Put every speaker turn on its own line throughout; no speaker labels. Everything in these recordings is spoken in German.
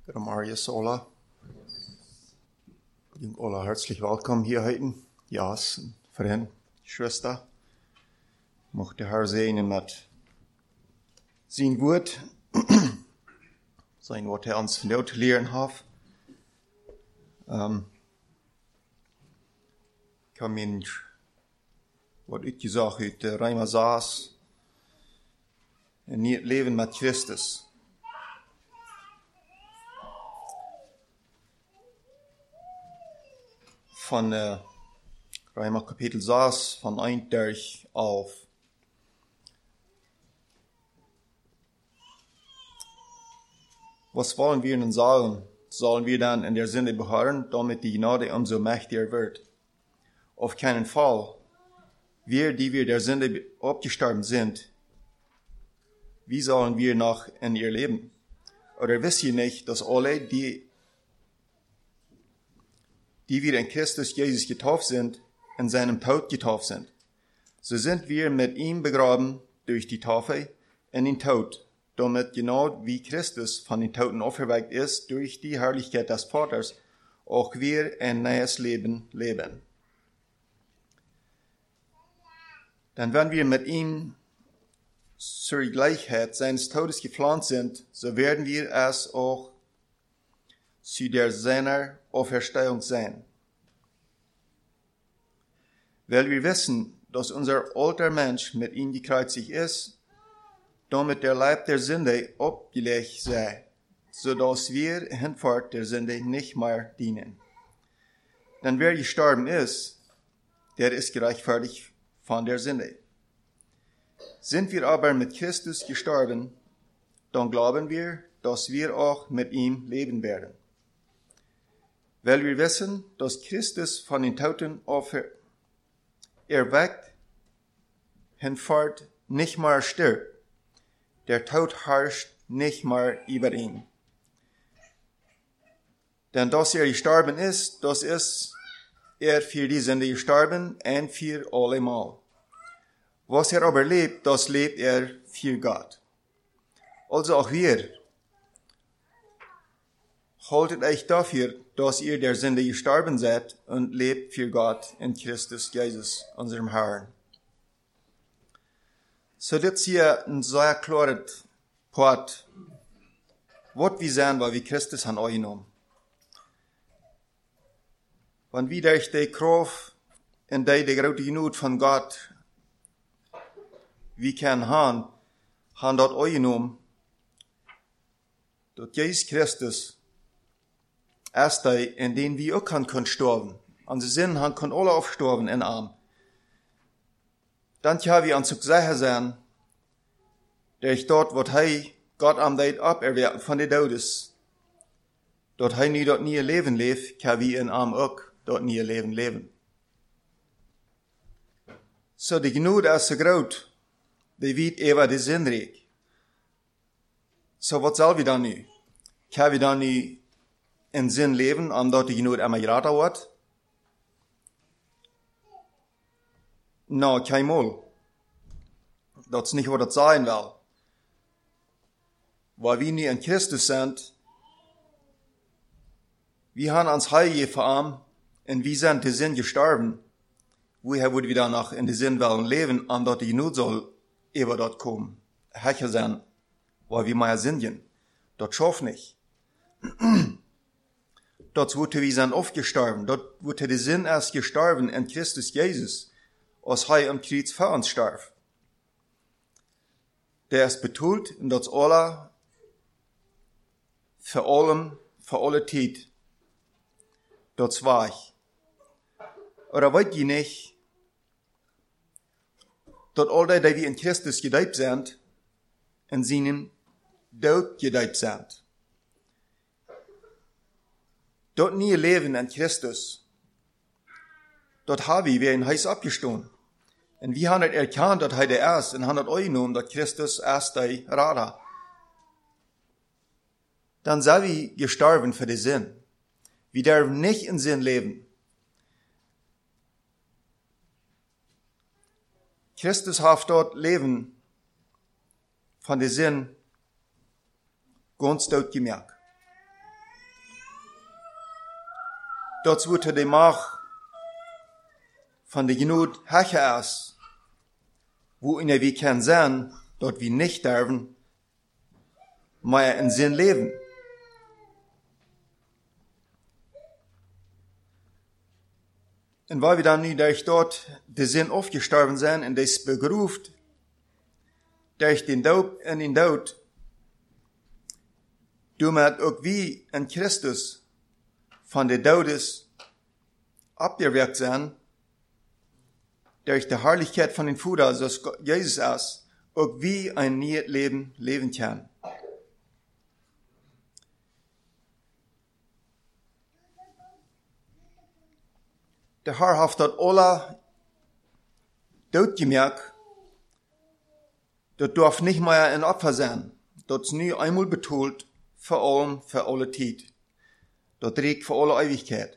Herr Marius Ola. Jung Ola, herzlich willkommen hier heute. Jas, Freund, Schwester. Mocht der Herr segnen mit sein Wort, sein Wort, er uns von dort lehren hat. Kann mir was ich gesagt habe, der Reimer saß, in ihr Leben mit Christus. Von Reimer Kapitel 6, von 1 auf. Was wollen wir nun sagen? Sollen wir dann in der Sünde beharren, damit die Gnade umso mächtiger wird? Auf keinen Fall. Wir, die wir der Sünde abgestorben sind, wie sollen wir noch in ihr leben? Oder wisst ihr nicht, dass alle, die wir in Christus Jesus getauft sind, in seinem Tod getauft sind? So sind wir mit ihm begraben durch die Taufe in den Tod, damit genau wie Christus von den Toten auferweckt ist durch die Herrlichkeit des Vaters, auch wir ein neues Leben leben. Denn wenn wir mit ihm zur Gleichheit seines Todes gepflanzt sind, so werden wir es auch zu der seiner Auferstehung sein. Weil wir wissen, dass unser alter Mensch mit ihm gekreuzigt ist, damit der Leib der Sünde abgelegt sei, sodass wir hinfort der Sünde nicht mehr dienen. Denn wer gestorben ist, der ist gerechtfertigt von der Sünde. Sind wir aber mit Christus gestorben, dann glauben wir, dass wir auch mit ihm leben werden. Weil wir wissen, dass Christus von den Toten erweckt, hinfort nicht mehr stirbt. Der Tod herrscht nicht mehr über ihn. Denn dass er gestorben ist, das ist er für die Sünde gestorben und für allemal. Was er aber lebt, das lebt er für Gott. Also auch wir. Haltet euch dafür, dass ihr der Sünde gestorben seid und lebt für Gott in Christus Jesus, unserem Herrn. So das ist hier ein sehr klares Part, was wir sehen, weil wir Christus haben angenommen. Wenn wir durch die Kraft und die große Genut von Gott, wir können haben dort angenommen, dass Jesus Christus erst der, in den wir auch können sterben. Und sie sind, können alle aufsterben in Arm. Dann können wir uns auch sicher sein, dass dort, was Gott am Tag aberwerken von den Todes, dort nie dort nie Leben lebt, können wir in Arm auch dort nie Leben leben. So die Genut ist so groß, die wird ever die sinnreich. So was soll wir dann nu? Können wir dann nu in Sinn leben, omdat die Genut immer geraten wird? No, kein Mal. Das ist nicht, was das sein will. Weil wir nie in Christus sind, wir haben uns heilig verarmt und wir sind die Sinn gestorben. Woher würden wir dann noch in die Sinn wollen leben, omdat die Genut soll über dort kommen? Hecher sein, weil wir mehr sündigen. Das schafft nicht. Dort wurde wir sind aufgestorben. Dort wurde der Sinn erst gestorben in Christus Jesus, als am Kreuz für uns starb. Der ist betont und das alle, für alle Zeit. Das war ich. Oder wollt ihr nicht, dass alle, die wir in Christus gedeiht sind, in seinen Tod gedeiht sind? Dort nie Leben in Christus. Dort haben wir in Heis abgestohlen. Und wir haben erkannt, dass der erst, und haben angenommen, dass Christus erst der Rada. Dann sind wir gestorben für den Sinn. Wir dürfen nicht in Sinn leben. Christus hat dort Leben von den Sinn ganz dort gemerkt. dat wordt de macht van de genoeg hecher is, wo we kan zijn, dat we niet sterven, maar in zijn leven. En weil wir dann nu durch dort de zin aufgestorben zijn en des begroefd, durch den Doop en den Dood, damit ook wie in Christus van de Dodes abgeweckt zijn, durch de Herrlichkeit van den Vader, zoals Jesus is, ook wie een nieuw leven leven kan. De Herr heeft dat alle doodgemerkt, dat darf niet meer een Opfer zijn. Dat is nu eenmaal betaald voor alle tijd. Dat reikt voor alle eeuwigheid.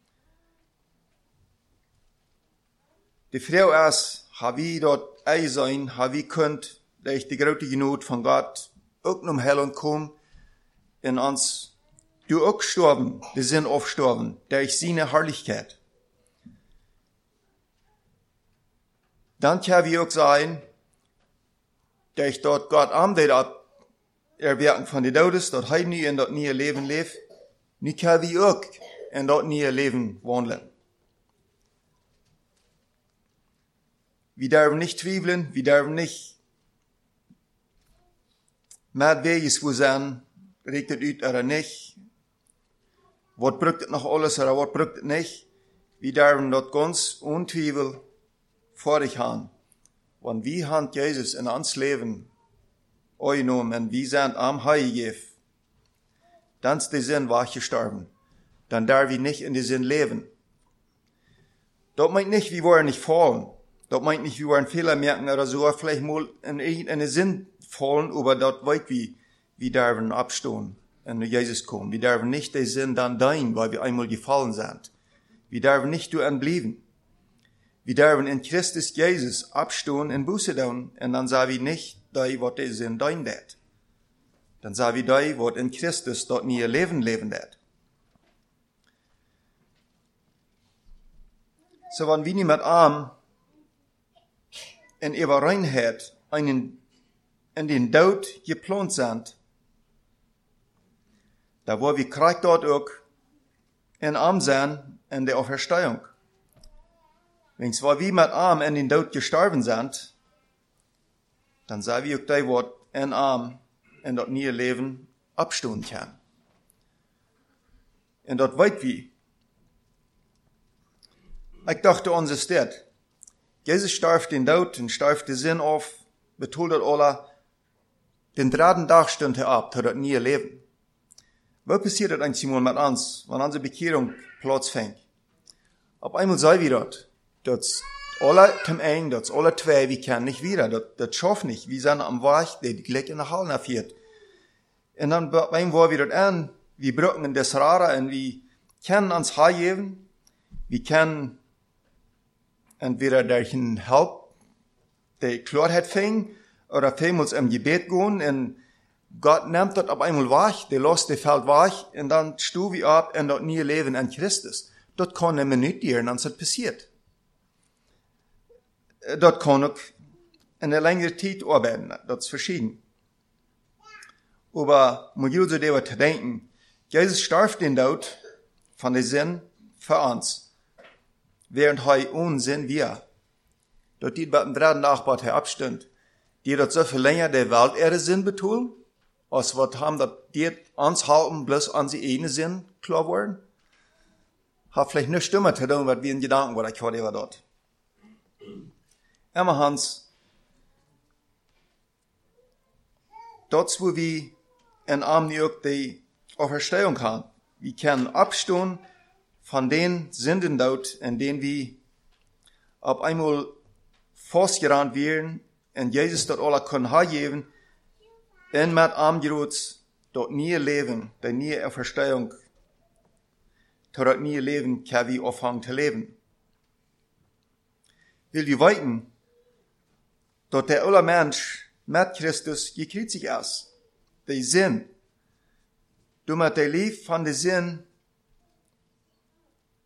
De vrouw is, ha wie dat ei zijn, ha wie kunt, durch de grote genoot van God, ook naar hel komen, en ons, du ook sterven, de zin afsterven, durch seine Herrlichkeit. Dan kan we ook zijn, durch dat God aandeed op erwerken van de dodes, dat hij nu in dat nieuwe leven leeft, nu kan we ook in dat nieuwe leven wandelen. We durven niet twijfelen, we durven niet met wees wo zijn, reikt het uit of niet, wat brukt het nog alles of wat brukt het niet. We durven dat ganz ontwijfel voor dich gaan. Want wie hand Jezus in ons leven genomen en wie zijn am Heil gegeven, dan is de zin waar gestorben. Dan darf we niet in de zin leven. Dat meint nicht, wir wollen nicht fallen. Dat meint nicht, wir wollen Fehler merken oder so, vielleicht mal in de zin fallen, aber dat weet wir darven abstehen und Jesus kommen. Wir darven nicht de zin dann dein, weil wir einmal gefallen sind. Wir darven nicht du bleiben. Wir darven in Christus Jesus abstehen und Buße tun, und dann sagen wir nicht, da wat de zin dein dat. Dann sagen wir da, wat in Christus dort nie leben dat. So, wenn wir nicht mit arm in ihrer Reinheit in den Tod geplant sind, da wo wir kriegt dort auch in arm sein in der Auferstehung. Wenn wir mit arm in den Tod gestorben sind, dann sagen wir auch da, wo in arm in das neue Leben abstehen kann. Und das weit wie. Ich dachte uns ist das. Jesus starb den Tod und starb den Sinn auf, betont das alle. Den dritten Tag stund er ab, zu das neue Leben. Was passiert das eigentlich mal mit uns, wenn unsere Bekehrung Platz fängt? Auf einmal sei wir das alle zum einen, das alle zwei, wir können nicht wieder, das schafft nicht. Wir sind am Weg, die gleich in der Halle nachfährt. Und dann beim wir das an, wir brücken das Rara und wir können uns heimgeben, wir können entweder durch ein Help, die Klarheit fängt, oder vielmals im Gebet gehen, und Gott nimmt das auf einmal weg, der lässt das Feld weg, und dann stehen wir ab in das neue Leben in Christus. Das kann eine Minute dauern, dann ist das passiert. Das kann auch in einer längeren Zeit arbeiten, das ist verschieden. Aber man muss sich darüber denken, Jesus starb den Tod von der Sinn für uns, während er Unsinn wir. Dort die bei dem dritten Nachbar abstimmt, die dort so viel länger der Welt ihre Sinn betonen, als was haben dat die uns halten, bloß an sie eigene Sinn klar worden. Hat vielleicht nicht stimmen zu tun, was wir in Gedanken, was ich heute war dort. Emma Hans, dort wo wir in Arm auch die Auferstehung haben, wir können abstehen von den Sünden dort, in denen wir auf einmal festgerannt werden, und Jesus dort alle können hergeben, und mit Armgeruts dort nie leben, die nie Auferstehung, dort nie leben, kann wir aufhören zu leben. Will wir weiten, dort der alle Mensch mit Christus gekreuzigt ist, die Sinn, du mit der Lieb von der Sinn,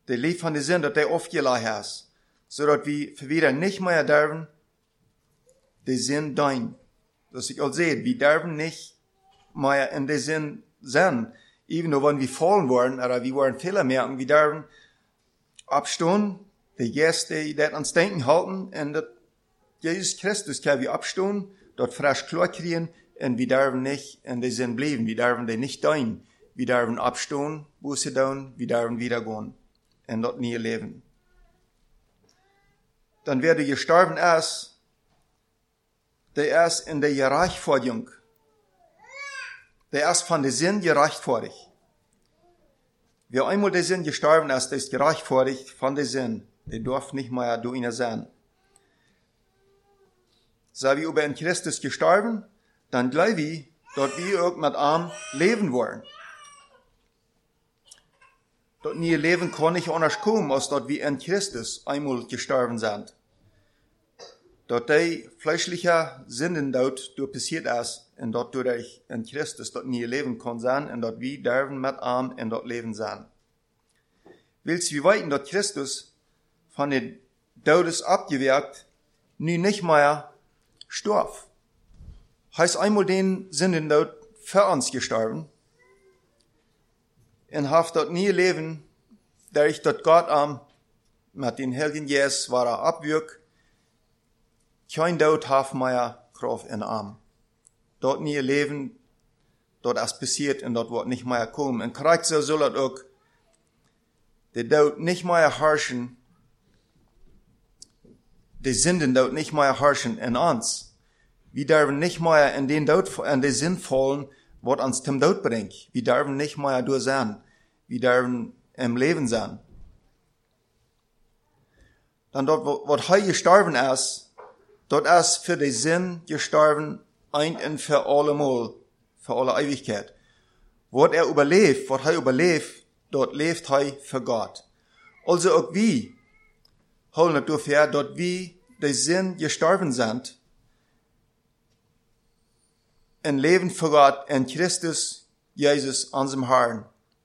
der Lieb von der Sinn, dass der aufgelassen hast, so dass wir wieder nicht mehr dürfen, der Sinn dein. Dass ich auch sehe, wir dürfen nicht mehr in der Sinn sein. Even though wenn wir fallen waren, oder wir waren Fehler merken, wir dürfen abstehen, die Gäste, die das ans Denken halten, und dat Jesus Christus kann wir abstehen, dort frisch klar kriegen, und wir dürfen nicht in der Sinn bleiben, wir dürfen den nicht dein. Wir dürfen abstehen, Buße tun, wir dürfen wieder gehen, und dort nie leben. Dann werde gestorben erst, der erst in der Gerechtfertigung, der erst von der Sinn gerechtfertigt. Wer einmal der Sinn gestorben ist, der ist gerechtfertigt von der Sinn, der darf nicht mehr durch ihn sein. Sei wir über in Christus gestorben, dann glaube ich, dort wir auch mit ihm leben wollen. Dort nie leben kann nicht anders kommen, als dort wir in Christus einmal gestorben sind. Dort die fleischliche Sünden dort passiert ist, und dort durch in Christus dort nie leben kann sein, und dort wir dürfen mit ihm und dort leben sein. Willst du weiten, dort Christus von den Todes abgewirkt, nun nicht mehr starb. Heißt einmal den Sünden dort für uns gestorben, und hat dort nie leben, der ich dort Gott mit den Heiligen Jesus war abwirkt, kein Tod hat mehr Kraft in Arm. Dort nie leben, dort ist passiert und dort wird nicht mehr kommen. Und korrekt so soll das auch, der Tod nicht mehr herrschen, die Sünden dort nicht mehr herrschen in uns. Wir dürfen nicht mehr in den Sinn fallen, was uns zum Tod bringt. Wir dürfen nicht mehr durch sein. Wir dürfen im Leben sein. Dann dort, was heute gestorben ist, dort ist für den Sinn gestorben, ein und für alle Mal, für alle Ewigkeit. Was er überlebt, dort lebt er für Gott. Also auch wir, holen wir dafür, dort wir den Sinn gestorben sind, ein Leben für Gott in Christus, Jesus, unserem Herrn.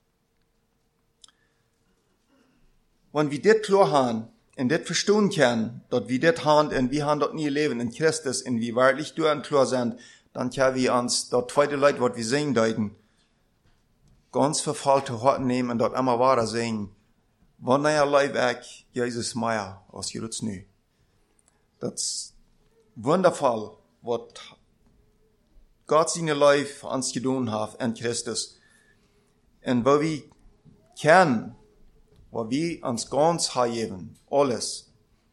Wenn wir das klar haben, und das verstehen können, dort wir das haben, und wir haben dort nie leben in Christus, und wir wirklich durch und klar sind, dann können wir uns dort zweite Leute, was wir singen deuten, ganz verfallte Horten nehmen und dort immer wahrer singen. Wann er leib weg, Jesus Meier, aus Jeruz nu. Das ist wundervoll, was Gott seine Leib für uns getan hat in Christus. Und wo wir kennen, wo wir uns ganz haben, alles,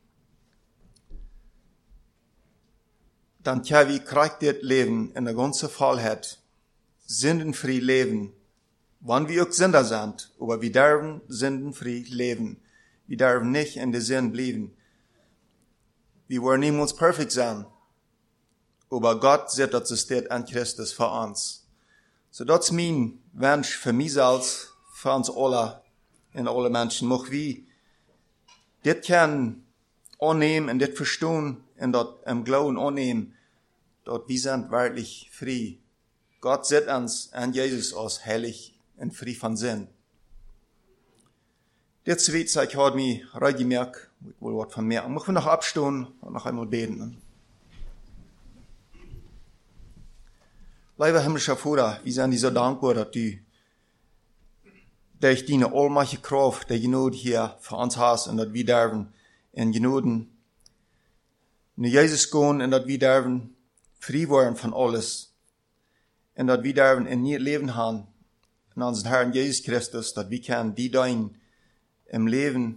dann können wir korrekt leben in der ganzen Fallheit, sündenfrei leben, wann wir auch Sünder sind, aber wir dürfen sündenfrei leben. Wir dürfen nicht in der Sinn bleiben. Wir wollen niemals perfekt sein, aber Gott sieht, dass es steht an Christus für uns. So das ist mein Wunsch für mich selbst, für uns alle, und alle Menschen, mocht wir das können annehmen und das verstehen und dort im Glauben annehmen, dort wir sind wirklich frei. Gott sieht uns an Jesus als heilig und frei von Sinn. Das zweite, ich habe mich reingemerkt, ich will was von mir. Möchten wir noch abstehen und noch einmal beten. Lieber himmlischer Vater, wir sind dir so dankbar, dass du durch deine allmächtige Kraft, der Gnade hier für uns hast, und dass wir dürfen in Gnaden in Jesus gehen, und dass wir dürfen frei werden von alles, und dass wir dürfen in ihr Leben haben, in unseren Herrn Jesus Christus, dass wir können die dein im Leben,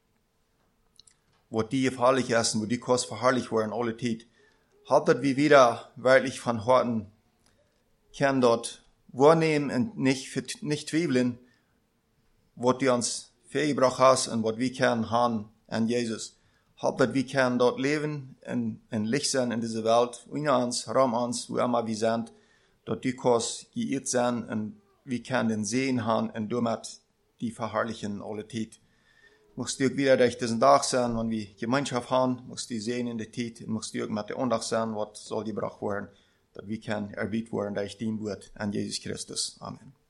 wo die verherrlich ist, wo die kannst verherrlich werden, alle Zeit. Halt, dass wir wieder wirklich von Horten können dort wahrnehmen und nicht zweifeln, was du uns vorgebracht hast und was wir können haben an Jesus. Halt, dass wir können dort leben und Licht sein in dieser Welt, in uns, Raum uns, wo immer wir sind, dort du kannst geirrt sein und wir können den Sehen haben und damit die verherrlichen alle Zeit. Musst du auch wieder durch diesen Tag sein, wenn wir Gemeinschaft haben, musst du sehen in der Zeit, musst du auch mit der Andacht sein, was soll gebracht werden, dass wir können erbietet werden durch dein Wort an Jesus Christus. Amen.